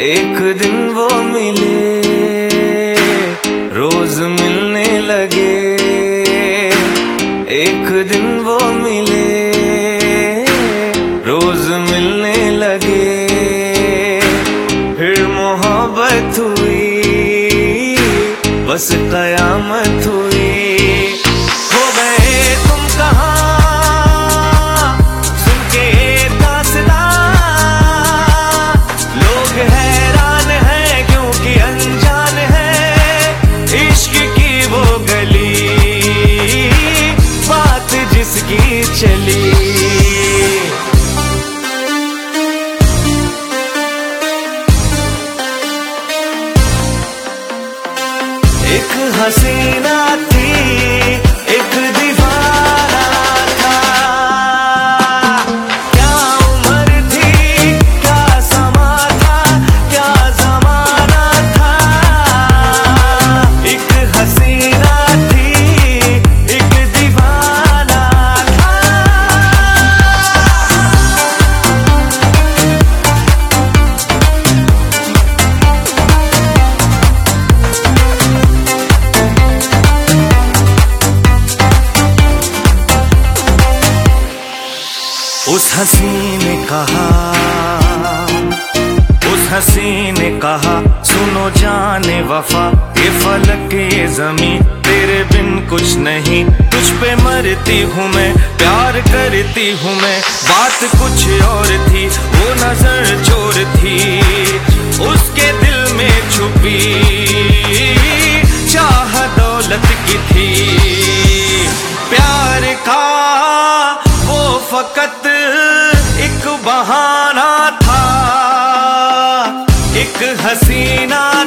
एक दिन वो मिले, रोज मिलने लगे। एक दिन वो मिले, रोज मिलने लगे। फिर मोहब्बत हुई, बस कयामत हुई। हो गए तुम कहाँ, सुन के दास्तां। लोग हैरान हैं क्योंकि अनजान है इश्क की वो गली, बात जिसकी चली। एक हसीना थी, एक दीवाना था। क्या उम्र थी, क्या समा था, क्या जमाना था। एक हसीना थी, एक दीवाना था। उस हसी ने कहा, उस हसी ने कहा, सुनो जाने वफा, ये फलक ये ज़मीं तेरे बिन कुछ नहीं। तुझ पे मरती हूँ मैं, प्यार करती हूँ मैं। बात कुछ और थी, वो नजर चोर थी, उसके दिल में छुपी चाह दौलत की थी। प्यार का वो फकत एक बहाना था, एक हसीना